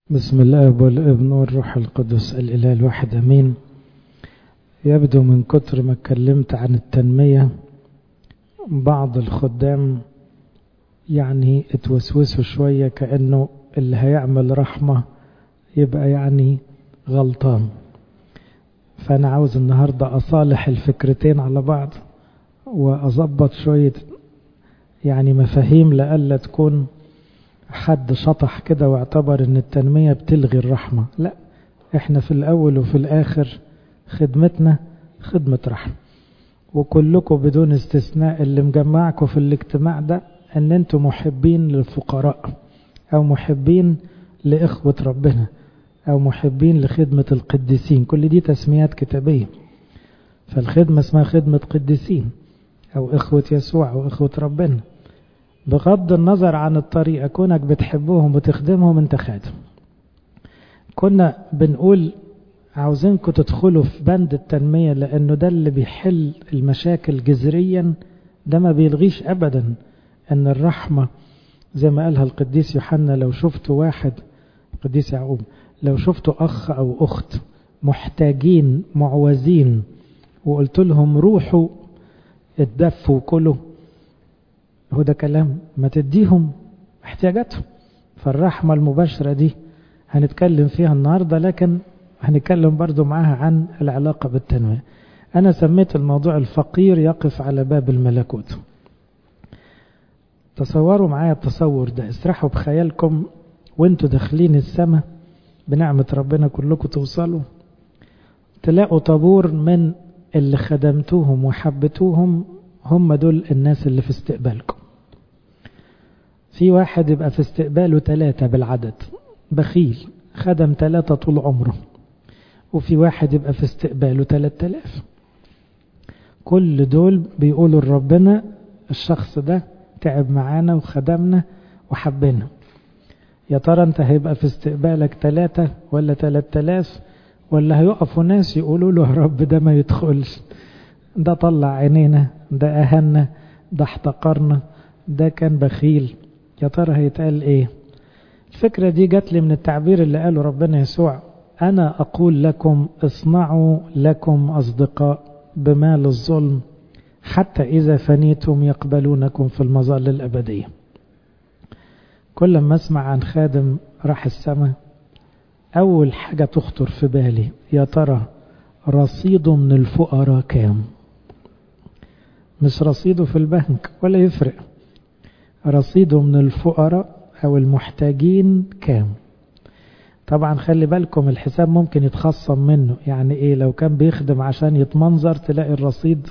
بسم الله والابن والروح القدس الإله الواحد أمين. يبدو من كتر ما اتكلمت عن التنمية بعض الخدام يعني اتوسوسوا شوية كأنه اللي هيعمل رحمة يبقى يعني غلطان. فأنا عاوز النهاردة أصالح الفكرتين على بعض وأضبط شوية يعني مفاهيم لألا تكون حد شطح كده واعتبر ان التنمية بتلغي الرحمة. لا، احنا في الاول وفي الاخر خدمتنا خدمة رحمة، وكلكم بدون استثناء اللي مجمعكم في الاجتماع ده ان انتم محبين للفقراء او محبين لاخوة ربنا او محبين لخدمة القديسين. كل دي تسميات كتابية. فالخدمة اسمها خدمة قديسين او اخوة يسوع او اخوة ربنا. بغض النظر عن الطريقة، كونك بتحبهم وتخدمهم انت خادم. كنا بنقول عاوزينكم تدخلوا في بند التنمية لانه ده اللي بيحل المشاكل جذريا. ده ما بيلغيش ابدا ان الرحمة زي ما قالها القديس يوحنا، لو شفتوا واحد القديس يعقوب، لو شفتوا اخ او اخت محتاجين معوزين وقلت لهم روحوا اتدفوا وكلوا، هو ده كلام؟ ما تديهم احتياجاتهم. فالرحمة المباشرة دي هنتكلم فيها النهاردة، لكن هنتكلم برضو معاها عن العلاقة بالتنمية. أنا سميت الموضوع الفقير يقف على باب الملكوت. تصوروا معايا التصور ده، اسرحوا بخيالكم وانتوا داخلين السماء بنعمة ربنا كلكم توصلوا تلاقوا طابور من اللي خدمتوهم وحبتوهم، هم دول الناس اللي في استقبالكم. في واحد يبقى في استقباله 3 بالعدد، بخيل خدم 3 طول عمره. وفي واحد يبقى في استقباله 3000. كل دول بيقولوا لربنا الشخص ده تعب معانا وخدمنا وحبنا. يا ترى انت هيبقى في استقبالك 3 ولا 3000؟ ولا هيقفوا ناس يقولوا له يا رب ده ما يدخلش، ده طلع عينينا، ده أهنا، ده احتقرنا، ده كان بخيل؟ يا ترى هيتقال ايه؟ الفكرة دي جات لي من التعبير اللي قاله ربنا يسوع: أنا أقول لكم اصنعوا لكم أصدقاء بمال الظلم حتى إذا فنيتم يقبلونكم في المظال الأبدية. كل ما أسمع عن خادم راح السماء أول حاجة تخطر في بالي، يا ترى رصيده من الفقراء كام؟ مش رصيده في البنك ولا يفرق، رصيده من الفقراء أو المحتاجين كام؟ طبعا خلي بالكم الحساب ممكن يتخصم منه. يعني ايه؟ لو كان بيخدم عشان يتمنظر تلاقي الرصيد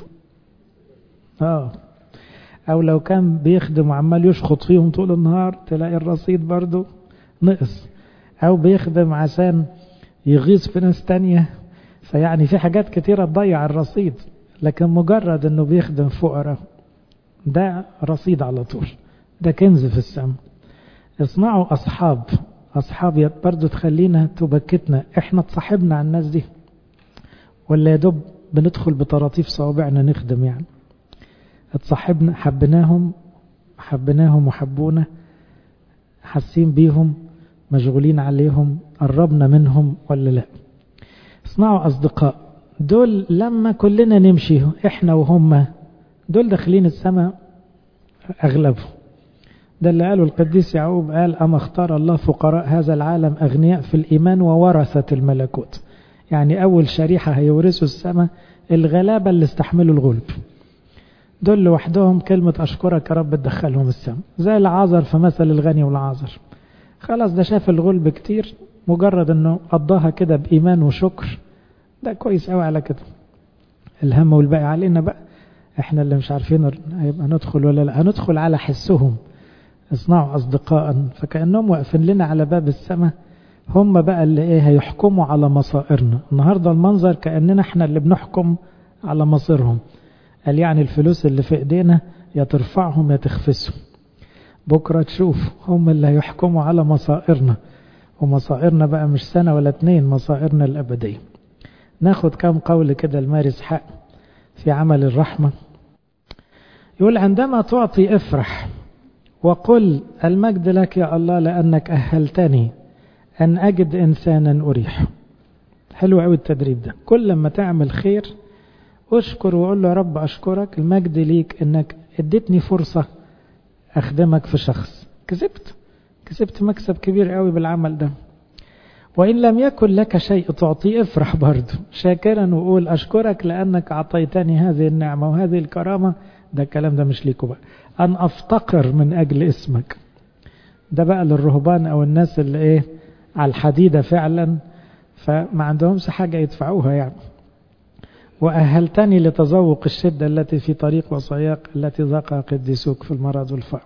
او لو كان بيخدم وعمال يشخط فيهم طول النهار تلاقي الرصيد برضو نقص، او بيخدم عشان يغيظ في ناس تانية. فيعني في حاجات كتيرة تضيع الرصيد، لكن مجرد انه بيخدم فقراء ده رصيد على طول، ده كنز في السماء. اصنعوا اصحاب برضو تخلينا تبكتنا. احنا تصاحبنا على الناس دي ولا يدب بندخل بطراطيف صوابعنا نخدم؟ يعني اتصاحبنا، حبناهم وحبونا، حاسين بيهم، مشغولين عليهم، قربنا منهم ولا لا؟ اصنعوا أصدقاء. دول لما كلنا نمشي احنا وهم دول داخلين السماء أغلبهم. ده اللي قاله القديس يعقوب، قال أما اختار الله فقراء هذا العالم أغنياء في الإيمان وورثة الملكوت. يعني أول شريحة هيورثوا السماء الغلابة اللي استحملوا الغلب. دول لوحدهم كلمة أشكرك يا رب تدخلهم السماء. زي العازر في مثل الغني والعازر، خلاص ده شاف الغلب كتير، مجرد انه قضاها كده بإيمان وشكر ده كويس قوي على كده. الهم والباقي علينا بقى، احنا اللي مش عارفين هيبقى ندخل ولا لا. هندخل على حسهم. اصنعوا أصدقاء، فكأنهم واقفين لنا على باب السماء. هم بقى اللي هيحكموا على مصائرنا. النهاردة المنظر كأننا احنا اللي بنحكم على مصيرهم. قال يعني الفلوس اللي في ايدينا يا ترفعهم يا تخفسهم. بكرة تشوف هم اللي هيحكموا على مصائرنا، ومصائرنا بقى مش 1 ولا 2، مصائرنا الأبدية. ناخد كام قول كده المارس حق في عمل الرحمة. يقول: عندما تعطي افرح وقل المجد لك يا الله لأنك أهلتني أن أجد إنسانا أريح. حلو قوي التدريب ده. كل ما تعمل خير أشكر وقول له يا رب أشكرك، المجد ليك إنك اديتني فرصة أخدمك في شخص. كسبت مكسب كبير قوي بالعمل ده. وإن لم يكن لك شيء تعطيه افرح برضه شاكرا وقول أشكرك لأنك أعطيتني هذه النعمة وهذه الكرامة. ده الكلام ده مش ليكوا بقى. أن أفتقر من أجل اسمك. ده بقى للرهبان أو الناس اللي على الحديدة فعلا، فما عندهمش حاجة يدفعوها يعني. وأهلتني لتذوق الشدة التي في طريق وصاياك التي ذاقها قديسوك في المرض والفقر.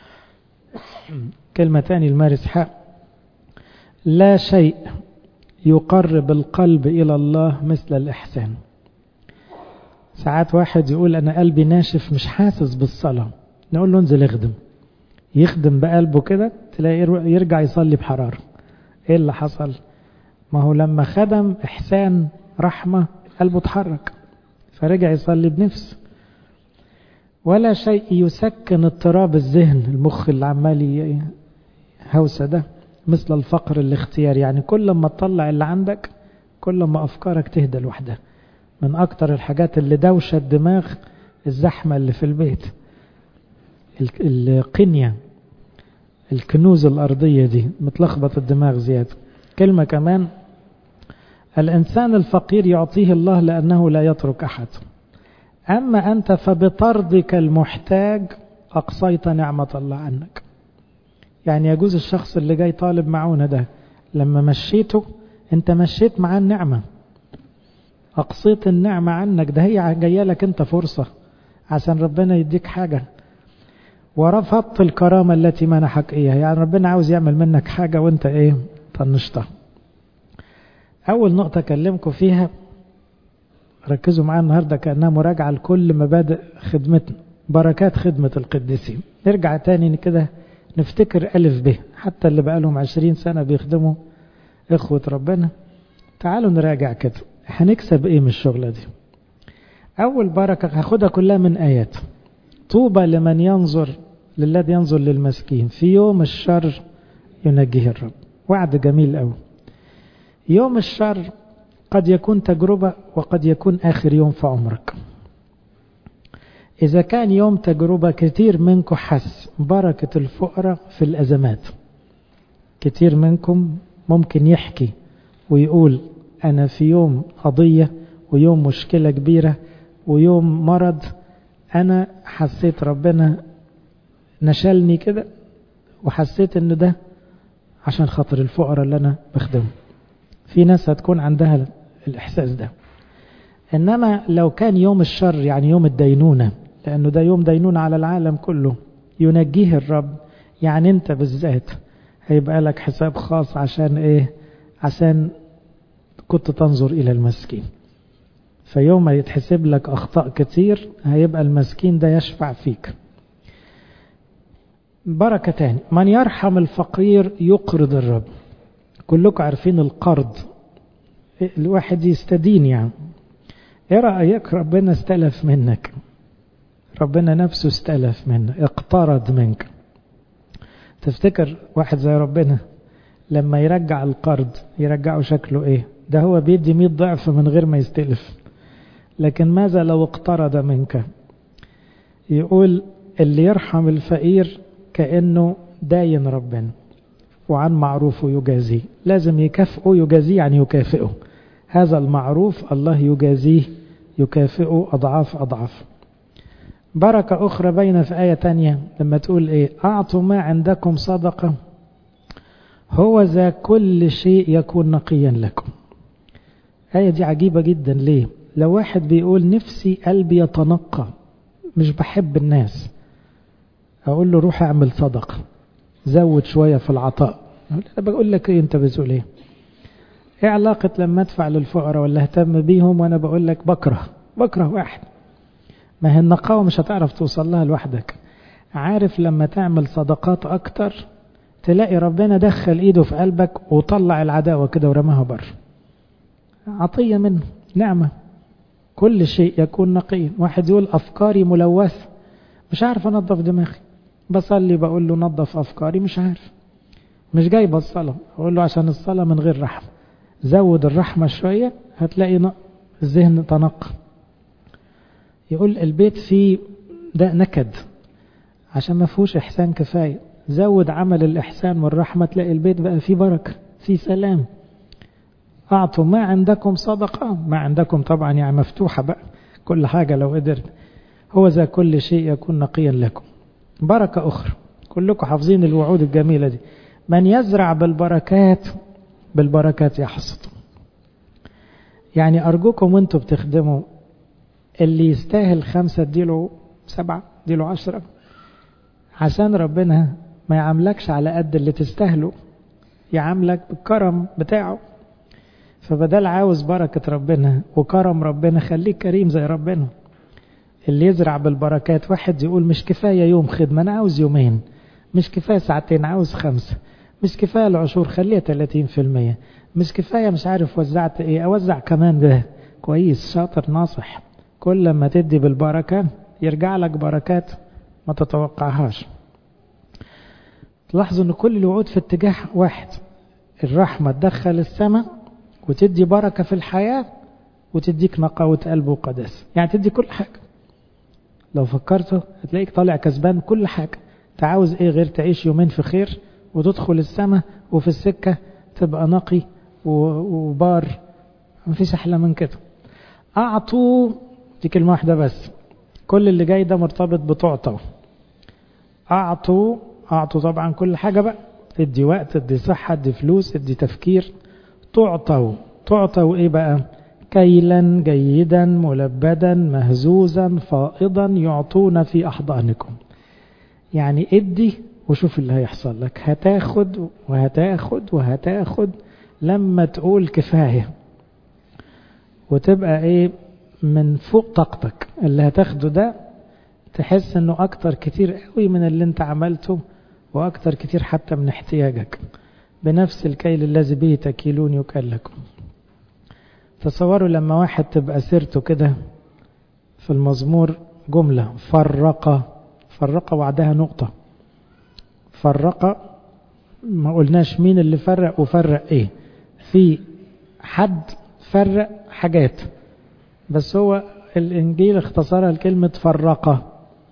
كلمة تاني المارس حق. لا شيء يقرب القلب إلى الله مثل الإحسان. ساعات واحد يقول أنا قلبي ناشف مش حاسس بالصلاة، نقول له انزل اخدم. يخدم بقلبه كده تلاقي يرجع يصلي بحرارة. ايه اللي حصل؟ ما هو لما خدم إحسان رحمة قلبه اتحرك فرجع يصلي بنفس. ولا شيء يسكن اضطراب الذهن، المخ اللي عمال هوسة ده، مثل الفقر الاختياري. يعني كل ما تطلع اللي عندك كل ما أفكارك تهدى لوحدها. من أكتر الحاجات اللي دوشة الدماغ الزحمة اللي في البيت، القنية، الكنوز الأرضية دي متلخبط الدماغ زيادة. كلمة كمان، الإنسان الفقير يعطيه الله لأنه لا يترك أحد، أما أنت فبطردك المحتاج أقصيت نعمة الله عنك. يعني يجوز الشخص اللي جاي طالب معونة ده لما مشيته انت مشيت معاه النعمة، أقصيت النعمة عنك. ده هي جاية لك انت فرصة عشان ربنا يديك حاجة. ورفضت الكرامة التي منحك إياها، يعني ربنا عاوز يعمل منك حاجة وانت طنشتها. أول نقطة أكلمكم فيها، ركزوا معايا النهاردة كأنها مراجعة لكل مبادئ خدمتنا، بركات خدمة القديسين. نرجع تاني كده نفتكر ألف به، حتى اللي بقالهم 20 سنة بيخدموا إخوة ربنا. تعالوا نراجع كده هنكسب إيه من الشغلة دي. أول بركة هاخدها كلها من آيات. طوبى لمن ينظر للذي ينظر للمسكين في يوم الشر ينجيه الرب. وعد جميل أوي. يوم الشر قد يكون تجربة وقد يكون آخر يوم في عمرك. إذا كان يوم تجربة كتير منكم حس بركة الفقراء في الأزمات. كتير منكم ممكن يحكي ويقول أنا في يوم قضية ويوم مشكلة كبيرة ويوم مرض أنا حسيت ربنا نشلني كده وحسيت إن ده عشان خاطر الفقراء اللي أنا بخدمه. في ناس هتكون عندها الإحساس ده. إنما لو كان يوم الشر يعني يوم الدينونة، لأنه ده يوم دينونة على العالم كله، ينجيه الرب. يعني أنت بالذات هيبقى لك حساب خاص. عشان عشان كنت تنظر إلى المسكين. فيوم ما يتحسب لك أخطاء كتير هيبقى المسكين ده يشفع فيك. بركة تاني، من يرحم الفقير يقرض الرب. كلكم عارفين القرض، الواحد يستدين يعني. ايه رأيك ربنا استلف منك؟ ربنا نفسه استلف منك، اقترض منك. تفتكر واحد زي ربنا لما يرجع القرض يرجعه شكله ده هو بيدي 100 ضعف من غير ما يستلف. لكن ماذا لو اقترض منك؟ يقول اللي يرحم الفقير كأنه داين ربنا وعن معروفه يجازيه. لازم يكافئه، يجازيه يعني يكافئه. هذا المعروف الله يجازيه يكافئه أضعاف أضعاف. بركة أخرى بين في آية تانية لما تقول أعطوا ما عندكم صدقة هو ذا كل شيء يكون نقيا لكم. آية دي عجيبة جدا. ليه؟ لو واحد بيقول نفسي قلبي يتنقى مش بحب الناس، أقول له روح اعمل صدقة زود شوية في العطاء. أنا بقول لك أنت بتقول إيه علاقة لما أدفع للفقراء ولا اهتم بيهم وأنا بقول لك بكره واحد؟ ما هي النقاوة مش هتعرف توصل لها لوحدك. عارف لما تعمل صدقات أكتر تلاقي ربنا دخل إيده في قلبك وطلع العداوة كده ورماها بره. عطية منه، نعمة. كل شيء يكون نقيا. واحد يقول أفكاري ملوثة، مش عارف أنظف دماغي، بصلي بقول له نظف أفكاري، مش عارف. مش جايبه الصلاة. أقول له عشان الصلاة من غير رحمة، زود الرحمة شوية هتلاقي الذهن تنقى. يقول البيت فيه ده نكد عشان ما فيهوش إحسان كفاية، زود عمل الإحسان والرحمة تلاقي البيت بقى فيه بركة، فيه سلام. أعطوا ما عندكم صدقة، ما عندكم طبعا يعني مفتوحة بقى كل حاجة لو قدرت، هو ذا كل شيء يكون نقيا لكم. بركة أخرى، كلكم حافظين الوعود الجميلة دي، من يزرع بالبركات بالبركات يحصد. يعني أرجوكم وانتوا بتخدموا اللي يستاهل 5 اديله 7، اديله 10، عشان ربنا ما يعاملكش على قد اللي تستاهله، يعاملك بالكرم بتاعه. فبدل عاوز بركة ربنا وكرم ربنا خليك كريم زي ربنا. اللي يزرع بالبركات، واحد يقول مش كفاية يوم خدمة أنا عاوز 2، مش كفاية 2 ساعة عاوز 5، مش كفاية العشور خليها 30%، مش كفاية مش عارف وزعت ايه اوزع كمان. ده كويس، شاطر، ناصح. كل ما تدي بالبركة يرجع لك بركات ما تتوقعهاش. تلاحظوا ان كل الوعود في اتجاه واحد، الرحمة تدخل السماء وتدي بركة في الحياة وتديك نقاوة قلب وقداسة، يعني تدي كل حاجة. لو فكرته هتلاقيك طالع كسبان كل حاجة. تعاوز ايه غير تعيش يومين في خير وتدخل السماء وفي السكة تبقى نقي وبار؟ مفيش أحلى من كده. أعطوا، دي كلمة واحدة بس، كل اللي جاي ده مرتبط بتعطوا. أعطوا طبعا كل حاجة بقى، ادي وقت، ادي صحة، ادي فلوس، ادي تفكير. تعطوا ايه بقى؟ كيلا جيدا ملبدا مهزوزا فائضا يعطون في أحضانكم. يعني ادي وشوف اللي هيحصل لك، هتاخد وهتاخد وهتاخد لما تقول كفاية، وتبقى ايه من فوق طاقتك. اللي هتاخده ده تحس انه اكتر كتير قوي من اللي انت عملته، واكتر كتير حتى من احتياجك. بنفس الكيل الذي به تكيلون يكال لكم. تصوروا لما واحد تبقى سيرته كده في المزمور جملة فرق وعدها نقطة. فرق، ما قلناش مين اللي فرق وفرق ايه، في حد فرق حاجات، بس هو الانجيل اختصرها لكلمة فرق.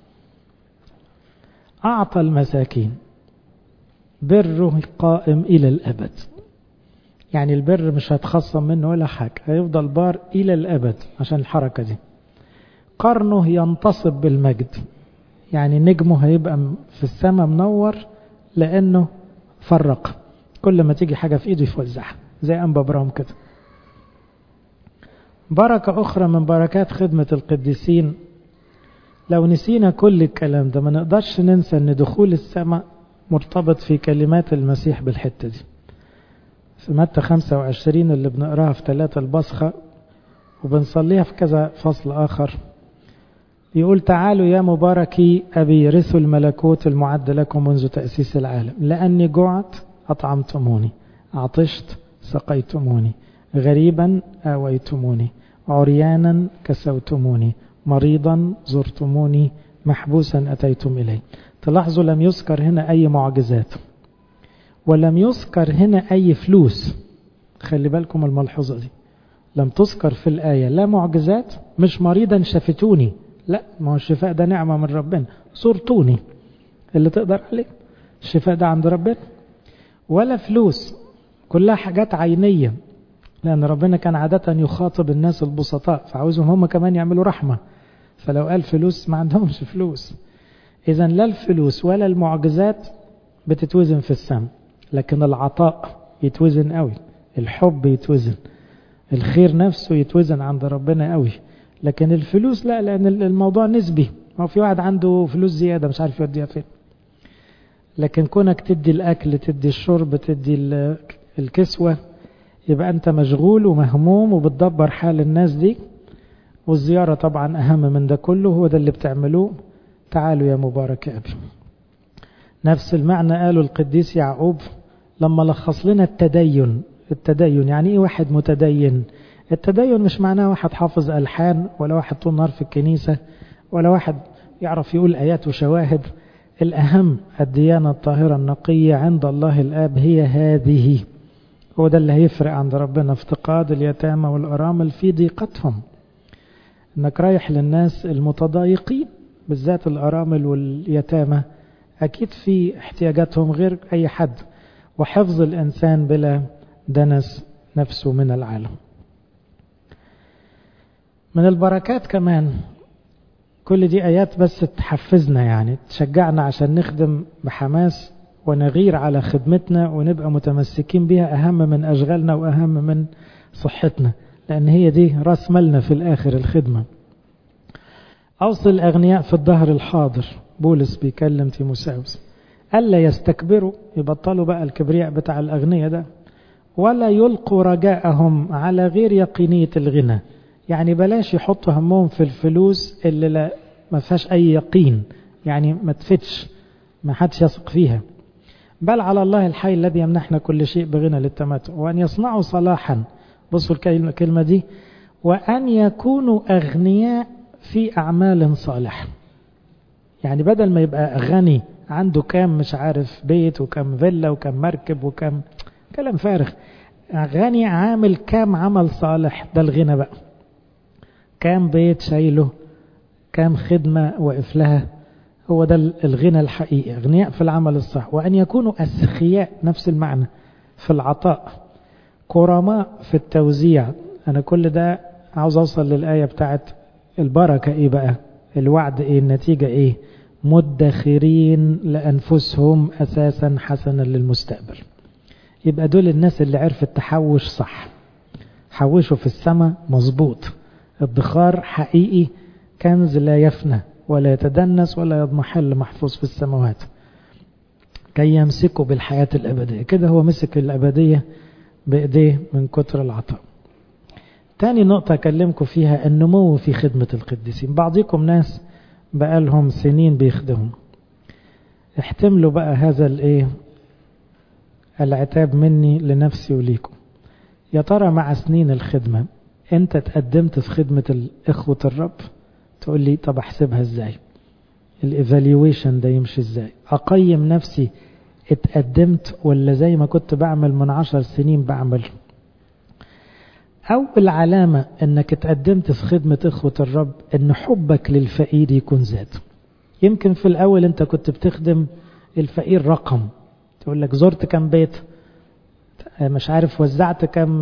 اعطى المساكين، بره قائم الى الابد. يعني البر مش هيتخصم منه ولا حاجة، هيفضل بار الى الابد عشان الحركة دي. قرنه ينتصب بالمجد، يعني نجمه هيبقى في السماء منور لانه فرق. كل ما تيجي حاجة في ايده يفوزعها زي انبا برام كده. بركة اخرى من بركات خدمة القديسين، لو نسينا كل الكلام ده ما نقدرش ننسى ان دخول السماء مرتبط في كلمات المسيح بالحتة دي. في متى 25 اللي بنقراها في 3 البصخة وبنصليها في كذا فصل آخر، يقول تعالوا يا مباركي أبي رثوا الملكوت المعد لكم منذ تأسيس العالم، لأني جعت أطعمتموني، عطشت سقيتموني، غريبا آويتموني، عريانا كسوتموني، مريضا زرتموني، محبوسا أتيتم إلي. تلاحظوا لم يذكر هنا أي معجزات، ولم يذكر هنا أي فلوس. خلي بالكم الملحوظة دي، لم تذكر في الآية لا معجزات، مش مريضا شفتوني، لا، ما هو الشفاء ده نعمة من ربنا، صرتوني اللي تقدر عليه، الشفاء ده عند ربنا. ولا فلوس، كلها حاجات عينية، لأن ربنا كان عادة يخاطب الناس البسطاء فعاوزهم هم كمان يعملوا رحمة، فلو قال فلوس ما عندهمش فلوس. إذن لا الفلوس ولا المعجزات بتتوزن في السماء، لكن العطاء يتوزن قوي، الحب يتوزن، الخير نفسه يتوزن عند ربنا قوي. لكن الفلوس لا، لأن الموضوع نسبي، ما في واحد عنده فلوس زيادة مش عارف يوديها فين. لكن كونك تدي الأكل، تدي الشرب، تدي الكسوة، يبقى أنت مشغول ومهموم وبتدبر حال الناس دي. والزيارة طبعا أهم من ده كله، هو ده اللي بتعملوه. تعالوا يا مبارك أبي. نفس المعنى قاله القديس يعقوب لما لخص لنا التدين. يعني ايه واحد متدين؟ التدين مش معناه واحد حافظ ألحان، ولا واحد طول نهار في الكنيسة، ولا واحد يعرف يقول آيات وشواهد. الأهم الديانة الطاهرة النقية عند الله الآب هي هذه. هو ده اللي هيفرق عند ربنا، افتقاد اليتامى والأرامل في ضيقتهم، انك رايح للناس المتضايقين بالذات الأرامل واليتامى، أكيد في احتياجاتهم غير أي حد، وحفظ الإنسان بلا دنس نفسه من العالم. من البركات كمان، كل دي آيات بس تحفزنا يعني تشجعنا عشان نخدم بحماس ونغير على خدمتنا ونبقى متمسكين بها، أهم من أشغالنا وأهم من صحتنا، لأن هي دي رأس مالنا في الآخر الخدمة. أوصي الأغنياء في الظهر الحاضر، بولس بيكلم تيموثاوس، ألا يستكبروا، يبطلوا بقى الكبرياء بتاع الأغنياء ده، ولا يلقوا رجاءهم على غير يقينية الغنى. يعني بلاش يحطوا همهم في الفلوس اللي ما فيهاش أي يقين، يعني ما تفتش، ما حدش يثق فيها، بل على الله الحي الذي يمنحنا كل شيء بغنى للتمتع، وأن يصنعوا صلاحا. بصوا الكلمة دي، وأن يكونوا أغنياء في أعمال صالحة. يعني بدل ما يبقى غني عنده كام مش عارف بيت وكام فيلا وكام مركب وكام كلام فارغ، غني عامل كام عمل صالح، ده الغنى بقى. كام بيت شايله، كام خدمة وقف لها، هو ده الغنى الحقيقي، أغنياء في العمل الصح. وأن يكونوا أسخياء، نفس المعنى، في العطاء، كرماء في التوزيع. أنا كل ده عاوز أوصل للآية بتاعت البركة إيه بقى، الوعد إيه، النتيجة إيه، مدخرين لأنفسهم أساسا حسنا للمستقبل. يبقى دول الناس اللي عرفت تحوش صح، حوشوا في السماء مظبوط، ادخار حقيقي، كنز لا يفنى ولا يتدنس ولا يضمحل، محفوظ في السماوات، كي يمسكوا بالحياة الأبدية. كده هو مسك الأبدية بإيديه من كتر العطاء. تاني نقطة أكلمكم فيها، النمو في خدمة القديسين. بعضكم ناس بقالهم سنين بيخدموا، احتملوا بقى هذا العتاب مني لنفسي وليكم. يا ترى مع سنين الخدمة انت تقدمت في خدمة الإخوة الرب؟ تقول لي طب احسبها ازاي، الايفاليويشن ده يمشي ازاي، اقيم نفسي اتقدمت ولا زي ما كنت بعمل من 10 سنين بعمل؟ أول علامة انك اتقدمت في خدمة إخوة الرب ان حبك للفقير يكون زاد. يمكن في الأول انت كنت بتخدم الفقير رقم، تقول لك زرت كم بيت، مش عارف وزعت كم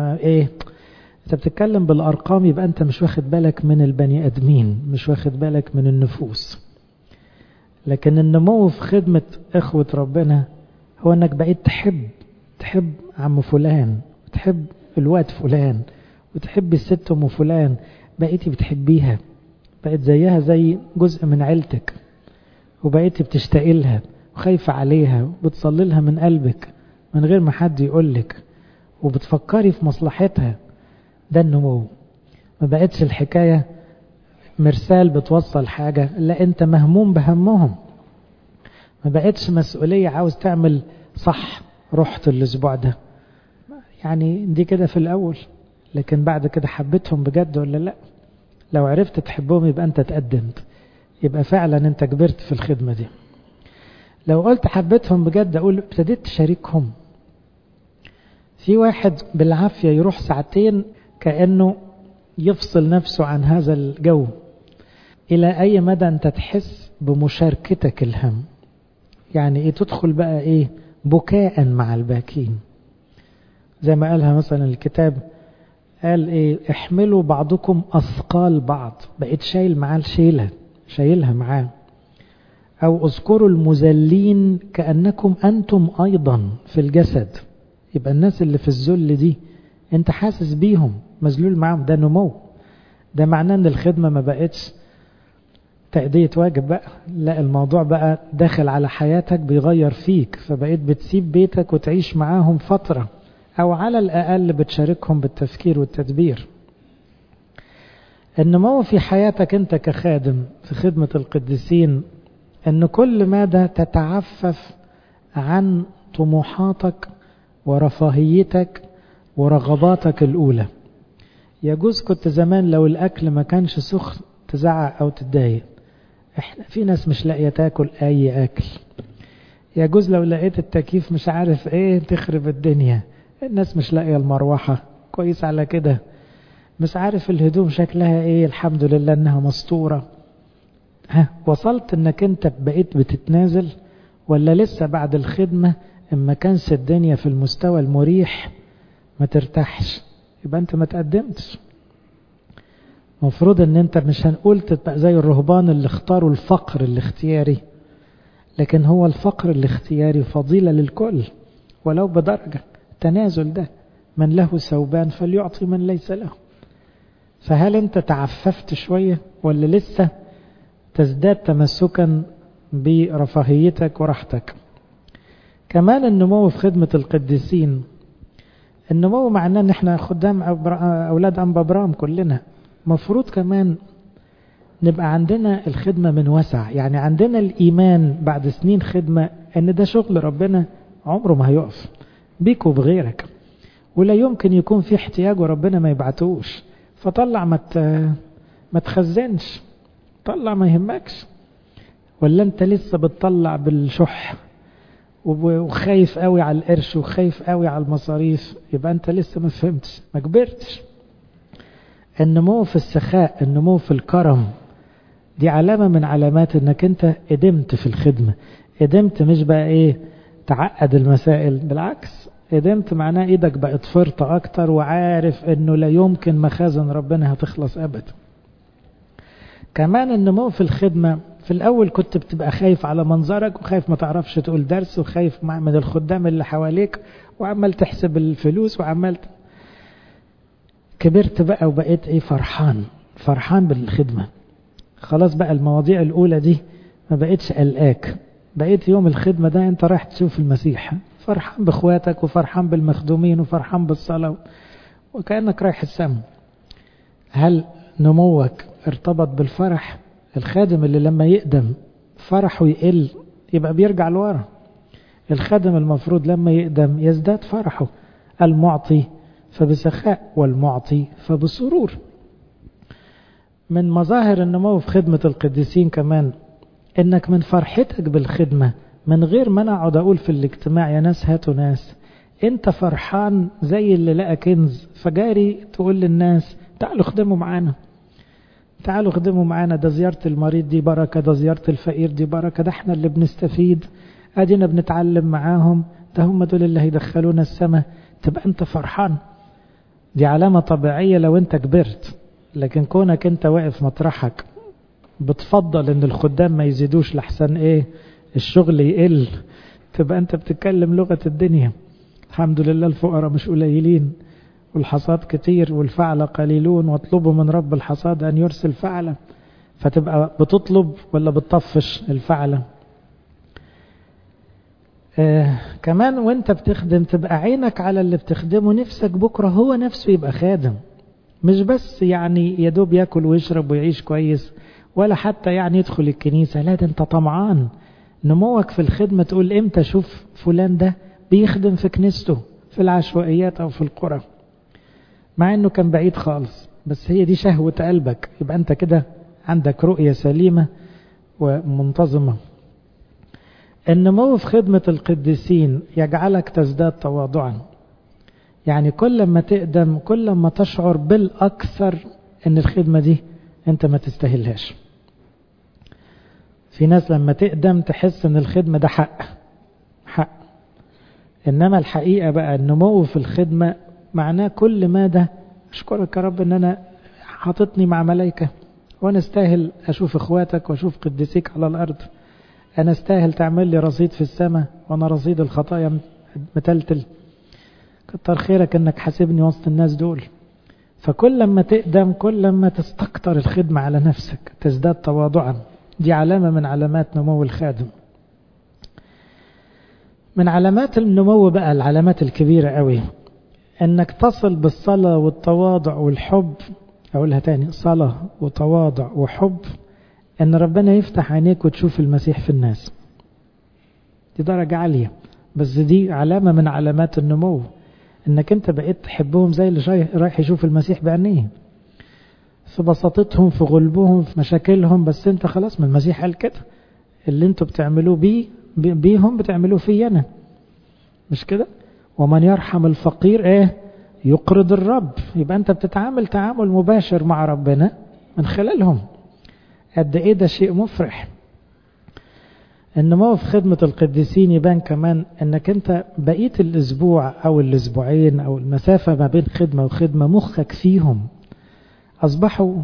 انت بتتكلم بالأرقام، يبقى انت مش واخد بالك من البني أدمين، مش واخد بالك من النفوس. لكن النمو في خدمة إخوة ربنا هو انك بقيت تحب عم فلان، وتحب الواد فلان، وتحب الست ام فلان، بقيتي بتحبيها، بقيت زيها زي جزء من عيلتك، وبقيتي بتشتاقي لها وخايفة عليها وبتصلي لها من قلبك من غير ما حد يقولك، وبتفكري في مصلحتها. ده النمو. ما بقتش الحكاية مرسال بتوصل حاجة، لا انت مهموم بهمهم. ما بقتش مسؤولية عاوز تعمل صح، رحت الاسبوع ده يعني دي كده في الأول، لكن بعد كده حبيتهم بجد ولا لا؟ لو عرفت تحبهم يبقى أنت تقدمت، يبقى فعلا أنت كبرت في الخدمة دي. لو قلت حبيتهم بجد، أقول ابتديت تشاركهم. في واحد بالعافية يروح ساعتين كأنه يفصل نفسه عن هذا الجو. إلى أي مدى أنت تحس بمشاركتك الهم؟ يعني تدخل بقى بكاء مع الباكين، زي ما قالها مثلا الكتاب، قال احملوا بعضكم أثقال بعض، بقيت شايل معاه الشيلة، شايلها معاه. أو اذكروا المذلين كأنكم أنتم أيضا في الجسد. يبقى الناس اللي في الذل دي انت حاسس بيهم، مذلول معهم، ده نمو. ده معناه ان الخدمة ما بقتش تأدية واجب بقى، لا، الموضوع بقى داخل على حياتك، بيغير فيك، فبقيت بتسيب بيتك وتعيش معاهم فترة، أو على الأقل بتشاركهم بالتفكير والتدبير. النمو في حياتك أنت كخادم في خدمة القديسين، أن كل ماذا تتعفف عن طموحاتك ورفاهيتك ورغباتك الأولى. يجوز كنت زمان لو الأكل ما كانش سخن تزعق أو تتضايق، احنا في ناس مش لاقية تاكل اي اكل، يجوز لو لقيت التكييف مش عارف ايه تخرب الدنيا. الناس مش لاقية المروحة، كويس على كده. مش عارف الهدوم شكلها ايه، الحمد لله انها مستورة. وصلت انك انت بقيت بتتنازل، ولا لسه بعد الخدمة اما كانش الدنيا في المستوى المريح ما ترتاحش؟ يبقى انت ما تقدمتش. مفروض ان انت مش هنقول تبقى زي الرهبان اللي اختاروا الفقر الاختياري، لكن هو الفقر الاختياري فضيلة للكل ولو بدرجة. تنازل ده من له ثوبان فليعطي من ليس له. فهل انت تعففت شوية ولا لسه تزداد تمسكا برفاهيتك وراحتك؟ كمان النمو في خدمة القديسين، النمو معناه ان احنا خدام اولاد انبا برام كلنا. مفروض كمان نبقى عندنا الخدمة من وسع، يعني عندنا الإيمان بعد سنين خدمة ان ده شغل ربنا عمره ما هيقف بيك وبغيرك، ولا يمكن يكون في احتياج وربنا ما يبعتوش. فطلع ما تخزنش، طلع ما يهمكش. ولا انت لسه بتطلع بالشح وخايف قوي على القرش وخايف قوي على المصاريف؟ يبقى انت لسه ما فهمتش، ما كبرتش. النمو في السخاء، النمو في الكرم، دي علامة من علامات انك انت قدمت في الخدمة. قدمت مش بقى ايه تعقد المسائل، بالعكس قدمت معناه ايدك بقت فرطة اكتر، وعارف انه لا يمكن مخازن ربنا هتخلص ابدا. كمان النمو في الخدمة، في الاول كنت بتبقى خايف على منظرك وخايف ما تعرفش تقول درس وخايف من الخدام اللي حواليك وعمال تحسب الفلوس وعمال كبرت بقى وبقيت ايه فرحان بالخدمة. خلاص بقى المواضيع الاولى دي ما بقيتش قلقاك، بقيت يوم الخدمة ده انت رايح تشوف المسيح، فرحان باخواتك وفرحان بالمخدومين وفرحان بالصلاة وكأنك رايح السما. هل نموك ارتبط بالفرح؟ الخادم اللي لما يقدم فرحه يقل يبقى بيرجع لورا. الخادم المفروض لما يقدم يزداد فرحه. المعطي فبسخاء والمعطي فبسرور. من مظاهر النمو في خدمة القديسين كمان انك من فرحتك بالخدمة، من غير ما انا اقعد اقول في الاجتماع يا ناس هاتوا ناس، انت فرحان زي اللي لقى كنز فجاري تقول للناس تعالوا خدموا معانا، تعالوا خدموا معانا، ده زيارة المريض دي بركة، ده زيارة الفقير دي بركة، ده احنا اللي بنستفيد، ادينا بنتعلم معاهم، ده هم دول اللي هيدخلونا السماء. تبقى انت فرحان. دي علامة طبيعية لو انت كبرت. لكن كونك انت واقف مطرحك بتفضل ان الخدام ما يزيدوش لحسن ايه الشغل يقل، تبقى انت بتتكلم لغة الدنيا. الحمد لله الفقراء مش قليلين والحصاد كتير والفعل قليلون، واطلبوا من رب الحصاد ان يرسل فعلا. فتبقى بتطلب ولا بتطفش الفعل؟ كمان وانت بتخدم تبقى عينك على اللي بتخدمه، نفسك بكرة هو نفسه يبقى خادم، مش بس يعني يدوب ياكل ويشرب ويعيش كويس، ولا حتى يعني يدخل الكنيسة. لا، ده انت طمعان. نموك في الخدمة تقول امتى اشوف فلان ده بيخدم في كنيسته في العشوائيات او في القرى، مع انه كان بعيد خالص، بس هي دي شهوة قلبك. يبقى انت كده عندك رؤية سليمة ومنتظمة. النمو في خدمة القديسين يجعلك تزداد تواضعا، يعني كل ما تقدم كل ما تشعر بالأكثر ان الخدمة دي انت ما تستاهلهاش. في ناس لما تقدم تحس ان الخدمة ده حق، انما الحقيقة بقى النمو في الخدمة معناه كل ما ده اشكرك يا رب ان انا حاططني مع ملايكة، وانا استاهل اشوف اخواتك واشوف قديسيك على الارض، انا استاهل تعمل لي رصيد في السماء وانا رصيد الخطايا متلتل، كتر خيرك انك حاسبني وسط الناس دول. فكل ما تقدم كل ما تستكتر الخدمة على نفسك، تزداد تواضعا. دي علامة من علامات نمو الخادم. من علامات النمو بقى العلامات الكبيرة قوي، انك تصل بالصلاة والتواضع والحب. اقولها تاني، صلاة وتواضع وحب، ان ربنا يفتح عينيك وتشوف المسيح في الناس. دي درجة عالية، بس دي علامة من علامات النمو، انك انت بقيت تحبهم زي اللي رايح يشوف المسيح بعينيه. في بساطتهم، في غلبهم، في مشاكلهم، بس انت خلاص من المسيح قال كده، اللي انتوا بتعملوه بيهم بتعملوه في أنا، مش كده؟ ومن يرحم الفقير يقرض الرب. يبقى انت بتتعامل تعامل مباشر مع ربنا من خلالهم. قد ايه ده شيء مفرح. النمو في خدمة القديسين يبان كمان انك انت بقية الاسبوع او الاسبوعين او المسافة ما بين خدمة وخدمة مخك فيهم، اصبحوا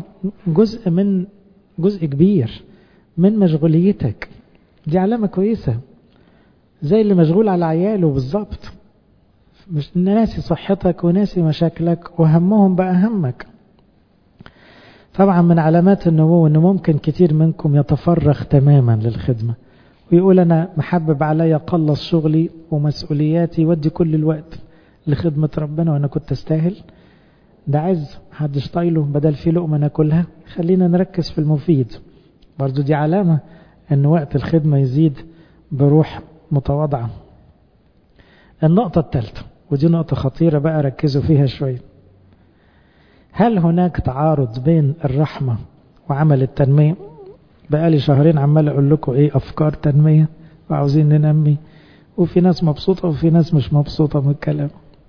جزء كبير من مشغوليتك. دي علامة كويسة، زي اللي مشغول على عياله بالظبط، مش ناسي صحتك وناسي مشاكلك وهمهم بقى همك. طبعا من علامات النمو انه ممكن كتير منكم يتفرغ تماما للخدمة ويقول انا محبب عليا قلص شغلي ومسؤولياتي ودي كل الوقت لخدمة ربنا وانا كنت استاهل. ده عز محدش طايله، بدل في لقمة ناكلها خلينا نركز في المفيد. برضو دي علامة ان وقت الخدمة يزيد بروح متواضعة. النقطة الثالثة، ودي نقطة خطيرة بقى ركزوا فيها شوية. هل هناك تعارض بين الرحمة وعمل التنمية؟ بقالي شهرين عمال اقول لكم افكار تنمية وعاوزين ننمي، وفي ناس مبسوطة وفي ناس مش مبسوطة من الكلام.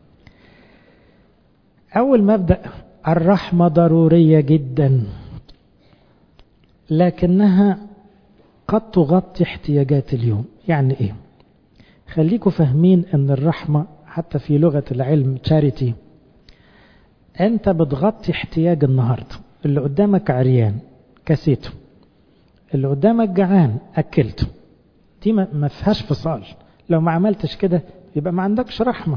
اول مبدأ، الرحمة ضرورية جدا، لكنها قد تغطي احتياجات اليوم. يعني ايه؟ خليكم فاهمين ان الرحمة حتى في لغة العلم charity، انت بتغطي احتياج النهاردة. اللي قدامك عريان كسيته، اللي قدامك جعان اكلته، دي ما فيهاش فصال. لو ما عملتش كده يبقى ما عندكش رحمة.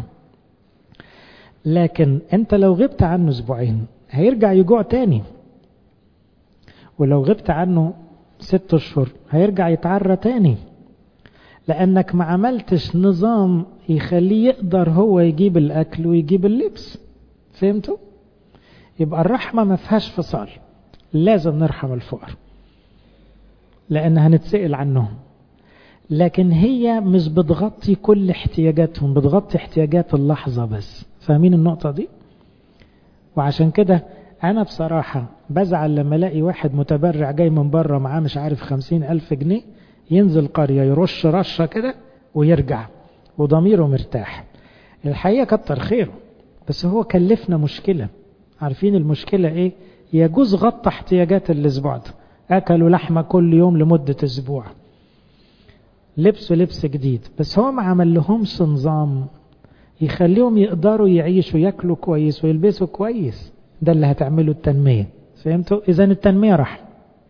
لكن انت لو غبت عنه اسبوعين هيرجع يجوع تاني، ولو غبت عنه 6 أشهر هيرجع يتعرى تاني، لأنك ما عملتش نظام يخليه يقدر هو يجيب الأكل ويجيب اللبس. فهمتوا؟ يبقى الرحمة ما فيهاش فصال، لازم نرحم الفقراء لأن هنتسأل عنهم، لكن هي مش بتغطي كل احتياجاتهم، بتغطي احتياجات اللحظة بس. فاهمين النقطة دي؟ وعشان كده أنا بصراحة بزعل لما الاقي واحد متبرع جاي من بره معاه مش عارف 50,000 جنيه ينزل قرية يرش رشة كده ويرجع وضميره مرتاح. الحقيقة كتر خيره، بس هو كلفنا مشكلة. عارفين المشكلة ايه؟ يجوز غطى احتياجات الاسبوع ده، اكلوا لحمة كل يوم لمدة اسبوع، لبسوا لبس جديد، بس هو ما عمل لهمش نظام يخليهم يقدروا يعيشوا ياكلوا كويس ويلبسوا كويس. ده اللي هتعمله التنمية. فهمتوا؟ اذا التنمية رحمة،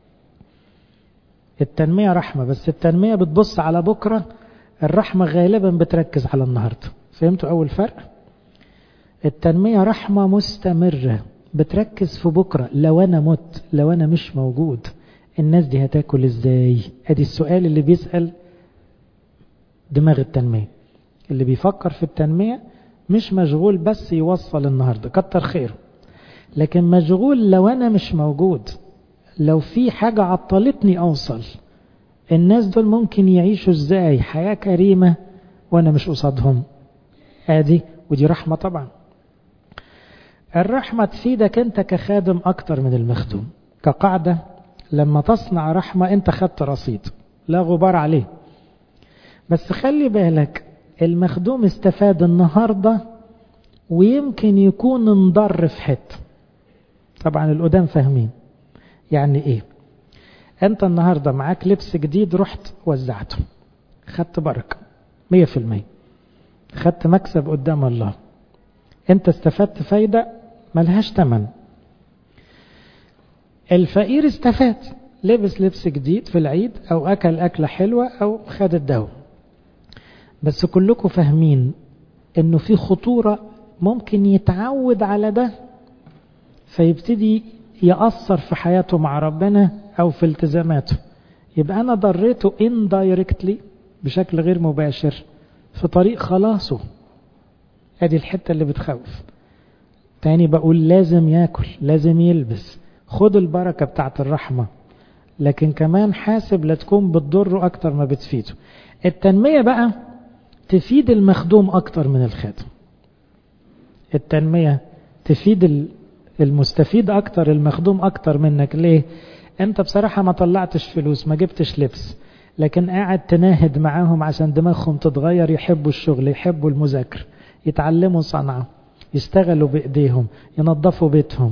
التنمية رحمة، بس التنمية بتبص على بكرة، الرحمة غالبا بتركز على النهاردة. فهمتوا أول فرق؟ التنمية رحمة مستمرة بتركز في بكرة. لو أنا مت، لو أنا مش موجود، الناس دي هتاكل ازاي؟ ادي السؤال اللي بيسأل دماغ التنمية. اللي بيفكر في التنمية مش مشغول بس يوصل النهاردة، كتر خيره، لكن مشغول لو أنا مش موجود، لو في حاجة عطلتني أوصل، الناس دول ممكن يعيشوا ازاي حياة كريمة وأنا مش قصادهم. ودي رحمة طبعا. الرحمة تفيدك أنت كخادم أكتر من المخدوم. كقاعدة لما تصنع رحمة أنت خدت رصيد لا غبار عليه، بس خلي بالك المخدوم استفاد النهاردة ويمكن يكون انضر في حته. طبعا القدام فاهمين يعني ايه. انت النهاردة معاك لبس جديد رحت وزعته، خدت بركة 100%، خدت مكسب قدام الله، انت استفدت فايدة ملهاش تمن. الفقير استفاد، لبس لبس جديد في العيد او اكل اكلة حلوة او خد الدواء. بس كلكم فاهمين انه في خطورة، ممكن يتعود على ده فيبتدي يأثر في حياته مع ربنا او في التزاماته، يبقى انا ضريته indirectly بشكل غير مباشر في طريق خلاصه. ادي الحتة اللي بتخوف. تاني بقول لازم ياكل، لازم يلبس، خد البركة بتاعت الرحمة، لكن كمان حاسب لا تكون بتضره اكتر ما بتفيده. التنمية بقى تفيد المخدوم اكتر من الخادم. التنمية تفيد المستفيد أكتر، المخدوم أكتر منك. ليه؟ أنت بصراحة ما طلعتش فلوس، ما جبتش لبس، لكن قاعد تناهد معاهم عشان دماغهم تتغير، يحبوا الشغل، يحبوا المذاكرة، يتعلموا صنعة، يشتغلوا بإيديهم، ينظفوا بيتهم،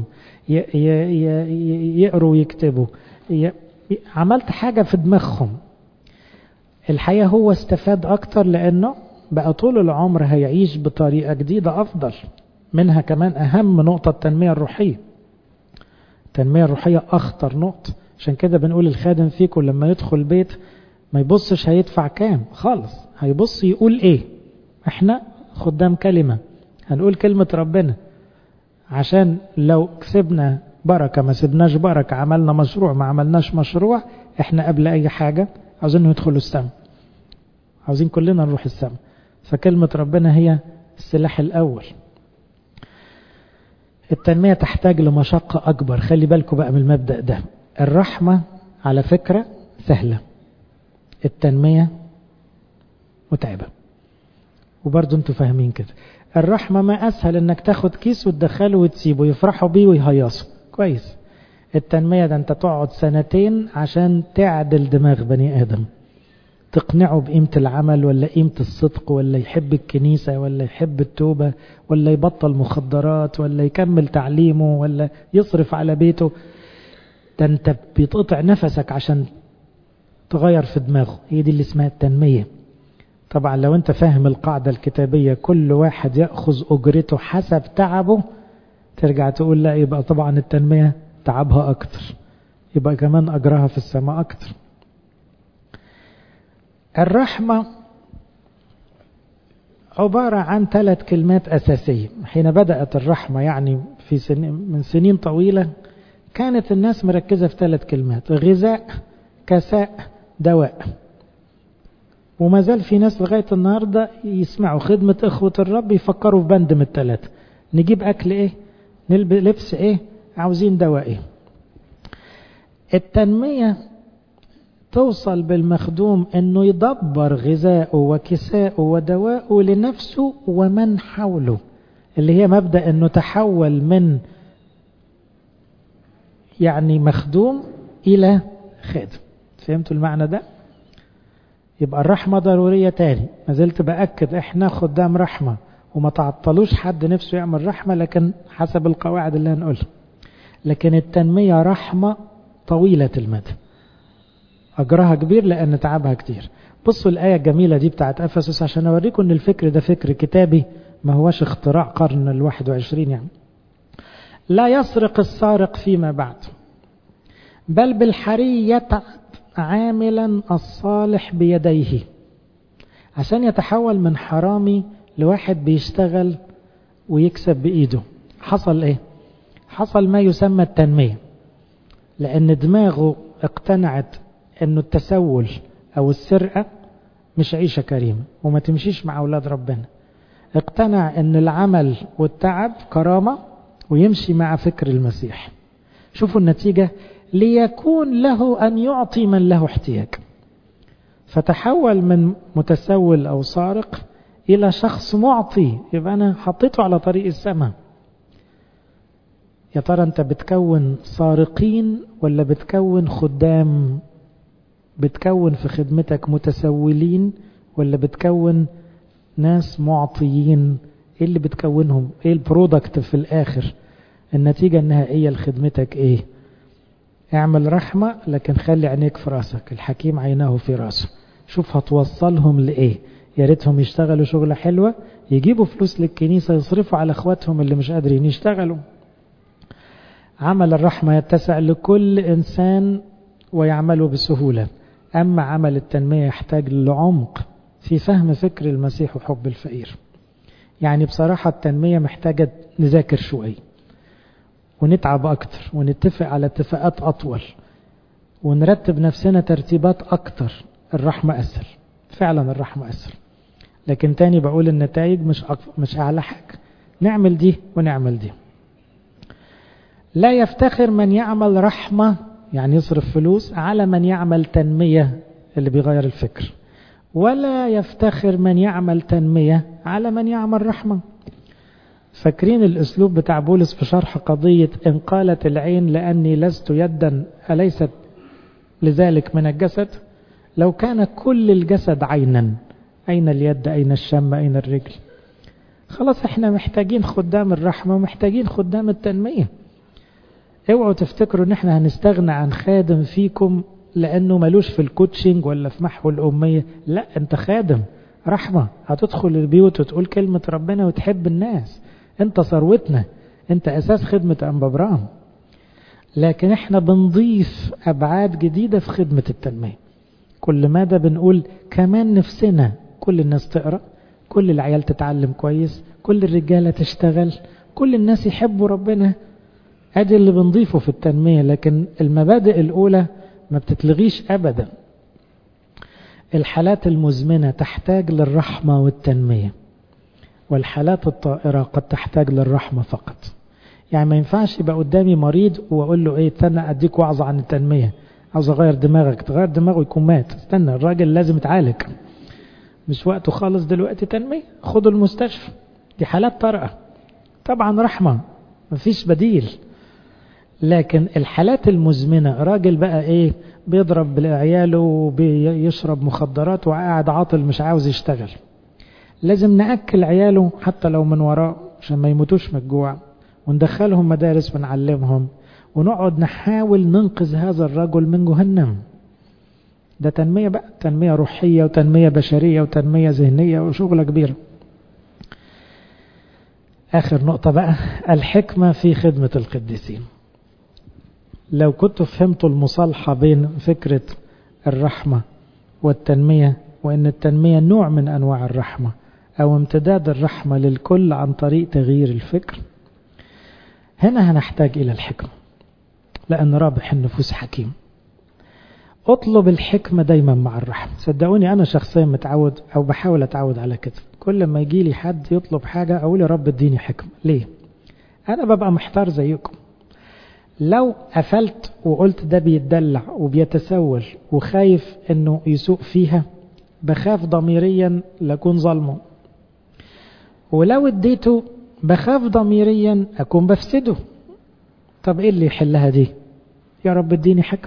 يقروا ويكتبوا. عملت حاجة في دماغهم. الحقيقة هو استفاد أكتر، لأنه بقى طول العمر هيعيش بطريقة جديدة أفضل. منها كمان أهم نقطة التنمية الروحية. التنمية الروحية أخطر نقطة. عشان كده بنقول الخادم فيكم لما يدخل بيت ما يبصش هيدفع كام خالص، هيبص يقول إيه. احنا خدام كلمة، هنقول كلمة ربنا، عشان لو كسبنا بركة ما سبناش بركة، عملنا مشروع ما عملناش مشروع، احنا قبل أي حاجة عاوزين ندخلوا السماء، عاوزين كلنا نروح السماء. فكلمة ربنا هي السلاح الأول. التنمية تحتاج لمشقة أكبر. خلي بالكم بقى من المبدأ ده. الرحمة على فكرة سهلة، التنمية متعبة. وبرضو انتوا فاهمين كده. الرحمة ما أسهل انك تاخد كيس وتدخله وتسيبه، يفرحوا بيه ويهيصوا كويس. التنمية ده انت تقعد سنتين عشان تعدل دماغ بني آدم، تقنعه بقيمة العمل، ولا قيمة الصدق، ولا يحب الكنيسة، ولا يحب التوبة، ولا يبطل مخدرات، ولا يكمل تعليمه، ولا يصرف على بيته. ده انت بيتقطع نفسك عشان تغير في دماغه. هي دي اللي اسمها التنمية. طبعا لو انت فاهم القاعدة الكتابية كل واحد يأخذ أجرته حسب تعبه، ترجع تقول لا، يبقى طبعا التنمية تعبها أكتر، يبقى كمان أجرها في السماء أكتر. الرحمة عبارة عن 3 كلمات أساسية. حين بدأت الرحمة يعني من سنين طويلة كانت الناس مركزة في 3 كلمات: غذاء، كساء، دواء. وما زال في ناس لغاية النهاردة يسمعوا خدمة إخوة الرب يفكروا في بند من ال3: نجيب أكل إيه، نلبس لبس إيه، عاوزين دواء إيه. التنمية توصل بالمخدوم انه يدبر غذاءه وكساءه ودواءه لنفسه ومن حوله، اللي هي مبدأ انه تحول من يعني مخدوم الى خادم. فهمتوا المعنى ده؟ يبقى الرحمة ضرورية. تاني ما زلت بأكد احنا خدام رحمة، وما تعطلوش حد نفسه يعمل رحمة، لكن حسب القواعد اللي هنقولها. لكن التنمية رحمة طويلة المدى، أجرها كبير لأن تعبها كتير. بصوا الآية الجميلة دي بتاعت أفسس عشان أوريكم أن الفكر ده فكر كتابي، ما هوش اختراع قرن 21 يعني. لا يسرق السارق فيما بعد، بل بالحري يتعب عاملا الصالح بيديه. عشان يتحول من حرامي لواحد بيشتغل ويكسب بإيده، حصل إيه؟ حصل ما يسمى التنمية، لأن دماغه اقتنعت انه التسول او السرقة مش عيشة كريمة وما تمشيش مع اولاد ربنا. اقتنع ان العمل والتعب كرامة ويمشي مع فكر المسيح. شوفوا النتيجة: ليكون له ان يعطي من له احتياج. فتحول من متسول او سارق الى شخص معطي. يبقى انا حطيته على طريق السماء. يا ترى انت بتكون سارقين ولا بتكون خدام؟ بتكون في خدمتك متسولين ولا بتكون ناس معطيين؟ ايه اللي بتكونهم؟ ايه البرودكت في الاخر؟ النتيجة النهائية لخدمتك ايه؟ اعمل رحمة، لكن خلي عينيك في راسك. الحكيم عيناه في راسه. شوف هتوصلهم لايه. يا ريتهم يشتغلوا شغلة حلوة، يجيبوا فلوس للكنيسة، يصرفوا على اخواتهم اللي مش قادرين يشتغلوا. عمل الرحمة يتسع لكل انسان ويعمله بسهولة. أما عمل التنمية يحتاج لعمق في فهم فكر المسيح وحب الفقير. يعني بصراحة التنمية محتاجة نذاكر شوي ونتعب أكتر ونتفق على اتفاقات أطول ونرتب نفسنا ترتيبات أكتر. الرحمة أسهل، فعلا الرحمة أسهل. لكن تاني بقول النتائج مش أعلى حاجة. نعمل دي ونعمل دي. لا يفتخر من يعمل رحمة يعني يصرف فلوس على من يعمل تنمية اللي بيغير الفكر، ولا يفتخر من يعمل تنمية على من يعمل رحمة. فاكرين الأسلوب بتاع بولس في شرح قضية إن قالت العين لأني لست يدا أليست لذلك من الجسد؟ لو كان كل الجسد عينا، أين اليد، أين الشم، أين الرجل؟ خلاص احنا محتاجين خدام الرحمة ومحتاجين خدام التنمية. اوعوا تفتكروا ان احنا هنستغنى عن خادم فيكم لأنه ملوش في الكوتشنج ولا في محو الأمية. لا، انت خادم رحمة، هتدخل البيوت وتقول كلمة ربنا وتحب الناس. انت ثروتنا، انت أساس خدمة أنبا برام. لكن احنا بنضيف أبعاد جديدة في خدمة التنمية. كل ماذا بنقول كمان نفسنا كل الناس تقرأ، كل العيال تتعلم كويس، كل الرجالة تشتغل، كل الناس يحبوا ربنا. ادي اللي بنضيفه في التنمية. لكن المبادئ الأولى ما بتتلغيش أبدا. الحالات المزمنة تحتاج للرحمة والتنمية، والحالات الطائرة قد تحتاج للرحمة فقط. يعني ما ينفعش يبقى قدامي مريض وأقول له استنى أديك وعظة عن التنمية، عاوز أغير دماغك، تغير دماغه يكون مات. استنى، الراجل لازم يتعالج، مش وقته خالص دلوقتي تنمية، خده المستشفى. دي حالات طارئة، طبعا رحمة مفيش بديل. لكن الحالات المزمنة، راجل بقى بيضرب بعياله وبيشرب مخدرات وقاعد عاطل مش عاوز يشتغل، لازم نأكل عياله حتى لو من وراه عشان ما يموتوش من الجوع، وندخلهم مدارس ونعلمهم، ونقعد نحاول ننقذ هذا الرجل من جهنم. ده تنمية بقى، تنمية روحية وتنمية بشرية وتنمية ذهنية وشغلة كبيرة. آخر نقطة بقى، الحكمة في خدمة القديسين. لو كنت فهمتوا المصالحة بين فكرة الرحمة والتنمية، وأن التنمية نوع من أنواع الرحمة أو امتداد الرحمة للكل عن طريق تغيير الفكر، هنا هنحتاج إلى الحكمة، لأن رابح النفوس حكيم. اطلب الحكمة دايما مع الرحمة. صدقوني أنا شخصيا متعود أو بحاول أتعود على كده. كل ما يجي لي حد يطلب حاجة أقول يا رب اديني حكمة. ليه؟ أنا ببقى محتار زيكم. لو قفلت وقلت ده بيتدلع وبيتسول وخايف انه يسوق فيها، بخاف ضميريا لأكون ظلمه. ولو اديته بخاف ضميريا أكون بفسده. طب ايه اللي يحلها دي؟ يا رب اديني حكمة.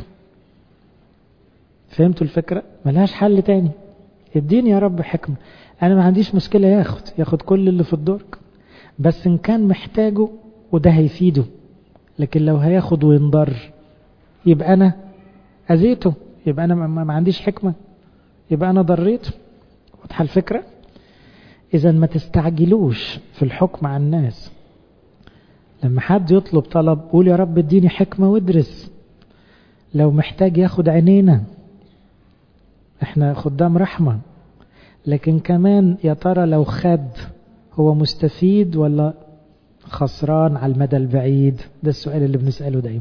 فهمتوا الفكرة؟ ملهاش حل تاني. اديني يا رب حكمة. انا ما عنديش مشكلة ياخد كل اللي في الدرج، بس ان كان محتاجه وده هيفيده. لكن لو هياخد وينضر يبقى أنا أذيته، يبقى أنا ما عنديش حكمة، يبقى أنا ضريته. واضحة الفكرة؟ إذا ما تستعجلوش في الحكم على الناس. لما حد يطلب طلب قول يا رب اديني حكمة وادرس. لو محتاج ياخد عينينا، احنا خدام رحمة. لكن كمان يا ترى لو خد هو مستفيد ولا خسران على المدى البعيد؟ ده السؤال اللي بنسأله دايما.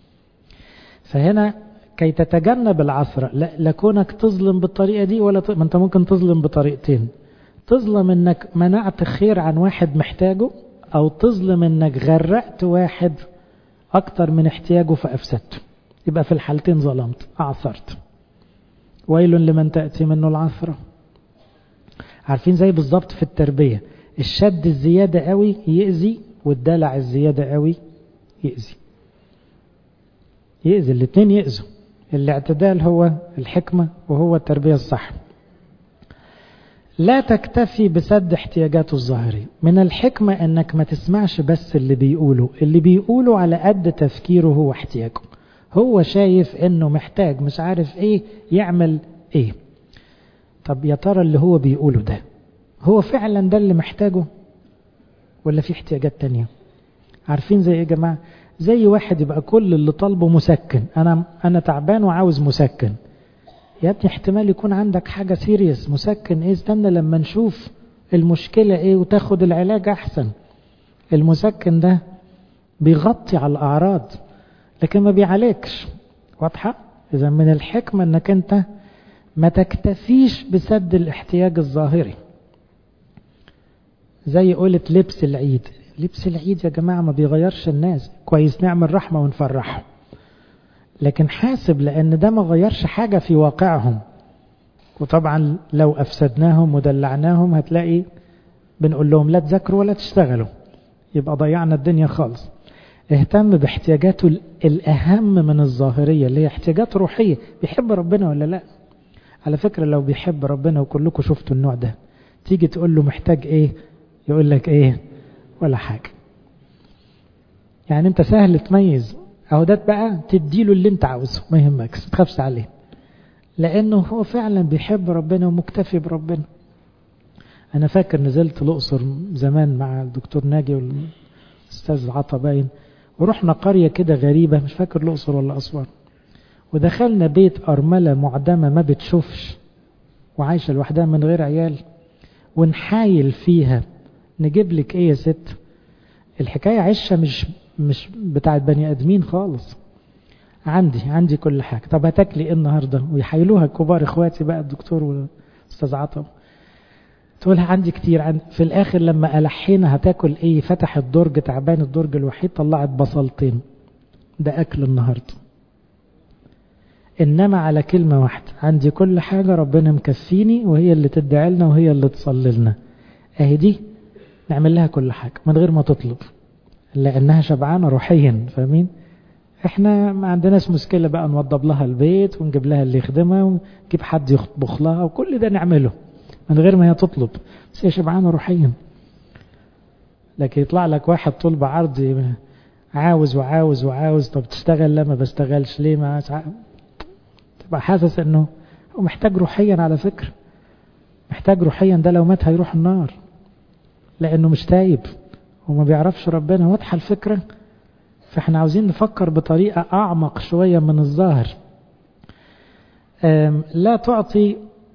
فهنا كي تتجنب العثرة، لا كونك تظلم بالطريقة دي ولا ما انت ممكن تظلم بطريقتين. تظلم انك منعت خير عن واحد محتاجه، او تظلم انك غرقت واحد اكتر من احتياجه فافسدته. يبقى في الحالتين ظلمت، اعثرت. ويل لمن تأتي منه العثرة. عارفين زي بالظبط في التربية، الشد الزيادة قوي يأذي، والدلع الزيادة قوي يأذي. الاتنين يأذوا. الاعتدال هو الحكمة وهو التربية الصح. لا تكتفي بسد احتياجاته الظاهرية. من الحكمة انك ما تسمعش بس اللي بيقوله على قد تفكيره هو احتياجه. هو شايف انه محتاج مش عارف ايه يعمل ايه. طب يا ترى اللي هو بيقوله ده هو فعلا ده اللي محتاجه ولا في احتياجات تانية؟ عارفين زي ايه يا جماعة؟ زي واحد يبقى كل اللي طالبه مسكن. انا تعبان وعاوز مسكن. يا ابني احتمال يكون عندك حاجة سيريس. مسكن ايه؟ استنى لما نشوف المشكلة ايه وتاخد العلاج احسن. المسكن ده بيغطي على الاعراض لكن ما بيعالجش. واضحة؟ اذا من الحكمة انك انت ما تكتفيش بسد الاحتياج الظاهري. زي قولت لبس العيد. لبس العيد يا جماعة ما بيغيرش الناس. كويس نعمل رحمة ونفرحهم، لكن حاسب لأن ده ما غيرش حاجة في واقعهم. وطبعا لو أفسدناهم ودلعناهم هتلاقي بنقول لهم لا تذاكروا ولا تشتغلوا. يبقى ضيعنا الدنيا خالص. اهتم باحتياجاته الأهم من الظاهرية اللي هي احتياجات روحية. بيحب ربنا ولا لا؟ على فكرة لو بيحب ربنا، وكلكم شفتوا النوع ده، تيجي تقول له محتاج ايه يقول لك ايه؟ ولا حاجة. يعني انت سهل تميز. اهو ده بقى تديله اللي انت عاوزه، ما يهمكش، ما تخافش عليه، لانه هو فعلا بيحب ربنا ومكتفي بربنا. انا فاكر نزلت الاقصر زمان مع الدكتور ناجي والاستاذ عطا باين، ورحنا قرية كده غريبة، مش فاكر الاقصر ولا اسوان، ودخلنا بيت ارملة معدمة ما بتشوفش وعايشة لوحدها من غير عيال، ونحايل فيها نجيب لك ايه يا ست؟ الحكاية عشة مش بتاعت بني ادمين خالص. عندي كل حاجة. طب هتاكلي ايه النهاردة؟ ويحايلوها كبار اخواتي بقى الدكتور والاستاذ عطا، تقولها عندي كتير. في الاخر لما ألحينا هتاكل ايه، فتح الدرج، تعبان الدرج الوحيد، طلعت بصلتين، ده اكل النهاردة. انما على كلمة واحدة، عندي كل حاجة، ربنا مكفيني، وهي اللي تدعي لنا وهي اللي تصلي لنا. اهي دي نعمل لها كل حاجة من غير ما تطلب، لانها شبعانة روحيا. فاهمين؟ احنا ما عندناش مشكلة بقى نوضب لها البيت ونجيب لها اللي يخدمها ونجيب حد يطبخ لها، وكل ده نعمله من غير ما هي تطلب، بس هي شبعانة روحيا. لكن يطلع لك واحد طول بعرض عاوز وعاوز وعاوز، طب تشتغل؟ لا ما بشتغلش. ليه؟ ما تبقى حاسس انه هو محتاج روحيا. على فكرة محتاج روحيا، ده لو مات هيروح النار، لانه مش تايب وما بيعرفش ربنا. واضحة الفكرة؟ فاحنا عاوزين نفكر بطريقة اعمق شوية من الظاهر. لا تعطي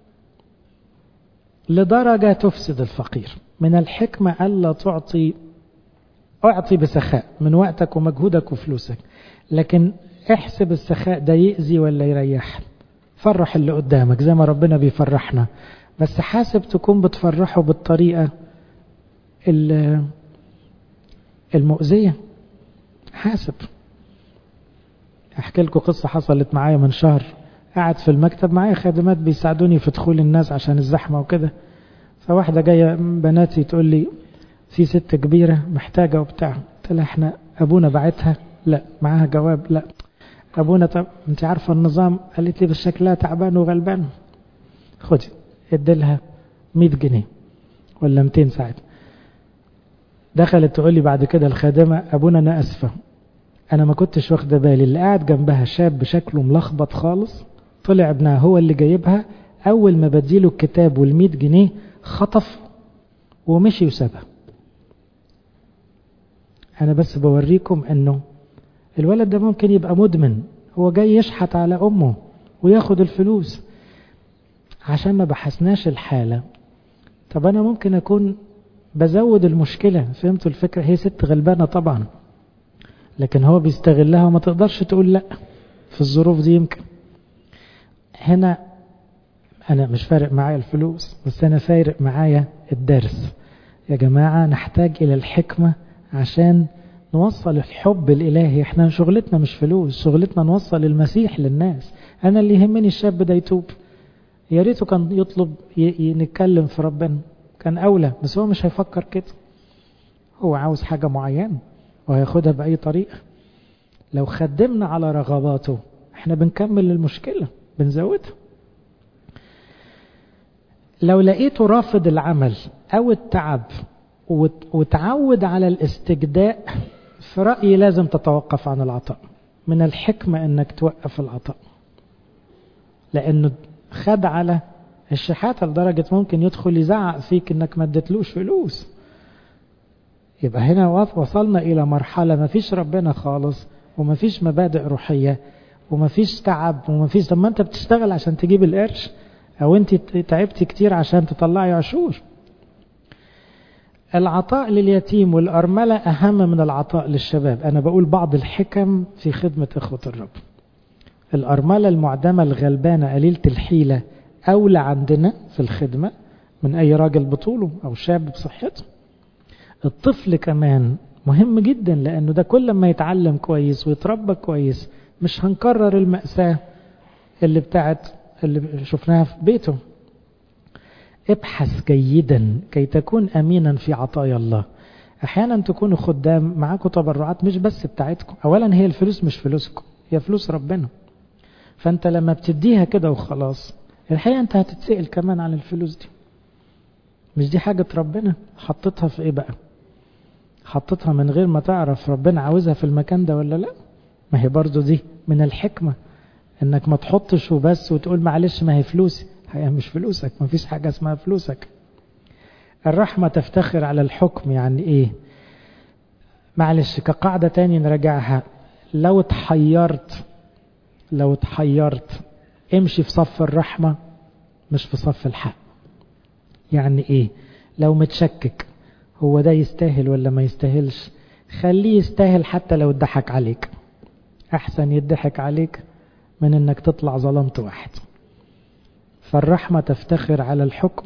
لدرجة تفسد الفقير. من الحكمة ألا تعطي، اعطي بسخاء من وقتك ومجهودك وفلوسك، لكن احسب السخاء ده يأذي ولا يريح. فرح اللي قدامك زي ما ربنا بيفرحنا، بس حاسب تكون بتفرحه بالطريقة المؤذية. حاسب. احكي لكم قصة حصلت معايا من شهر. قاعد في المكتب معايا خادمات بيساعدوني في دخول الناس عشان الزحمة وكده، فواحدة جاية بناتي تقول لي في ست كبيرة محتاجة وبتاع. قلت لها احنا ابونا بعتها؟ لا. معاها جواب؟ لا. ابونا؟ طب انت عارفة النظام. قالت لي بس شكلها تعبان وغلبان. خدي اديلها 100 جنيه ولا 200 ساعة. دخلت تقول لي بعد كده الخادمة، ابونا انا اسفة، انا ما كنتش واخده بالي، اللي قاعد جنبها شاب شكله ملخبط خالص، طلع ابنها هو اللي جايبها. اول ما بديله الكتاب وال100 جنيه خطف ومشي وسابها. انا بس بوريكم انه الولد ده ممكن يبقى مدمن، هو جاي يشحت على امه وياخد الفلوس عشان ما بحثناش الحالة. طب انا ممكن اكون بزود المشكلة. فهمتوا الفكرة؟ هي ست غلبانة طبعا، لكن هو بيستغلها وما تقدرش تقول لا في الظروف دي. يمكن هنا انا مش فارق معايا الفلوس، بس انا فارق معايا الدرس. يا جماعة نحتاج الى الحكمة عشان نوصل الحب الالهي. احنا شغلتنا مش فلوس، شغلتنا نوصل المسيح للناس. انا اللي يهمني الشاب ده يتوب. يا ريته كان يطلب نتكلم في ربنا، كان اولى، بس هو مش هيفكر كده. هو عاوز حاجة معينة وهياخدها بأي طريقة. لو خدمنا على رغباته احنا بنكمل المشكلة، بنزودها. لو لقيته رافض العمل او التعب وتعود على الاستجداء، في رأيي لازم تتوقف عن العطاء. من الحكمة انك توقف العطاء، لانه خد على الشحاتة لدرجة ممكن يدخل يزعق فيك انك ما اديتلوش فلوس. يبقى هنا وصلنا الى مرحلة ما فيش ربنا خالص، وما فيش مبادئ روحية، وما فيش تعب، وما فيش. طب ما انت بتشتغل عشان تجيب القرش، او انت تعبتي كتير عشان تطلعي عشور. العطاء لليتيم والأرملة أهم من العطاء للشباب. أنا بقول بعض الحكم في خدمة إخوة الرب. الأرملة المعدمة الغلبانة قليلة الحيلة أولى عندنا في الخدمة من أي راجل بطوله أو شاب بصحته. الطفل كمان مهم جدا، لأنه ده كل ما يتعلم كويس ويتربى كويس مش هنكرر المأساة اللي شفناها في بيته. ابحث جيدا كي تكون أمينا في عطايا الله. احيانا تكونوا خدام معاكم تبرعات مش بس بتاعتكم، اولا هي الفلوس مش فلوسكم، هي فلوس ربنا. فانت لما بتديها كده وخلاص، الحقيقة انت هتتسأل كمان عن الفلوس دي. مش دي حاجة ربنا؟ حطتها في ايه بقى؟ حطتها من غير ما تعرف ربنا عاوزها في المكان ده ولا لا؟ ما هي برضو دي من الحكمة، انك ما تحطش وبس وتقول معلش ما هي فلوسي. هي مش فلوسك، ما فيش حاجة اسمها فلوسك. الرحمة تفتخر على الحكم. يعني ايه؟ معلش كقاعدة تاني نراجعها. لو اتحيرت امشي في صف الرحمة مش في صف الحق. يعني ايه؟ لو متشكك هو ده يستاهل ولا ما يستاهلش، خليه يستاهل حتى لو اتضحك عليك. احسن يضحك عليك من انك تطلع ظلمت واحد. فالرحمة تفتخر على الحكم.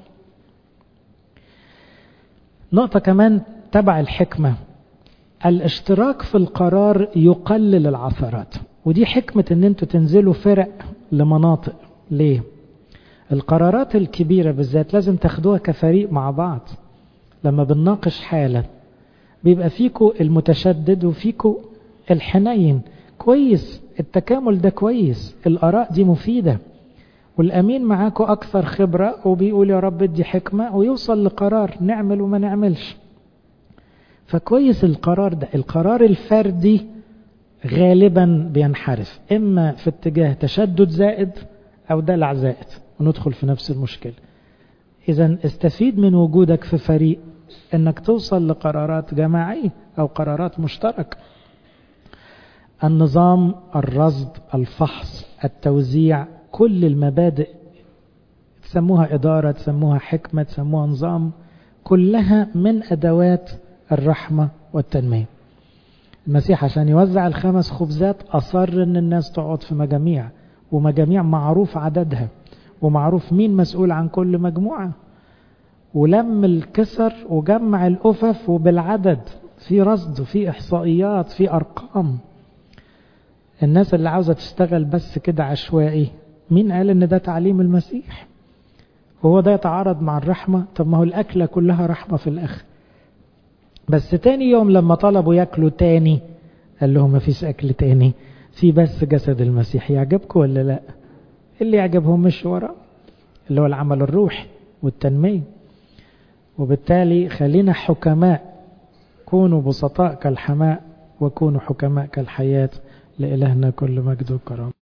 نقطة كمان تبع الحكمة، الاشتراك في القرار يقلل العثرات. ودي حكمة ان انتوا تنزلوا فرق لمناطق. ليه؟ القرارات الكبيرة بالذات لازم تاخدوها كفريق مع بعض. لما بنناقش حالة بيبقى فيكو المتشدد وفيكو الحنين. كويس، التكامل ده كويس، الآراء دي مفيدة، والأمين معاكو أكثر خبرة وبيقول يا رب ادي حكمة ويوصل لقرار نعمل وما نعملش. فكويس القرار ده. القرار الفردي غالبا بينحرف إما في اتجاه تشدد زائد أو دلع زائد وندخل في نفس المشكلة. إذن استفيد من وجودك في فريق انك توصل لقرارات جماعية او قرارات مشتركة. النظام، الرصد، الفحص، التوزيع، كل المبادئ تسموها إدارة، تسموها حكمة، تسموها نظام، كلها من أدوات الرحمة والتنمية. المسيح عشان يوزع ال5 خبزات أصر ان الناس تقعد في مجاميع، ومجاميع معروف عددها ومعروف مين مسؤول عن كل مجموعة، ولم الكسر وجمع الأفف وبالعدد، في رصد وفي إحصائيات في أرقام. الناس اللي عاوزة تشتغل بس كده عشوائي، مين قال ان ده تعليم المسيح؟ هو ده يتعارض مع الرحمة؟ طب ما هو الأكلة كلها رحمة في الآخر. بس تاني يوم لما طلبوا يأكلوا تاني قال لهم ما فيش أكل تاني، في بس جسد المسيح. يعجبكم ولا لا؟ اللي يعجبهم مش ورا، اللي هو العمل الروحي والتنمية. وبالتالي خلينا حكماء، كونوا بسطاء كالحماء وكونوا حكماء كالحياة. لإلهنا كل مجد وكرامة.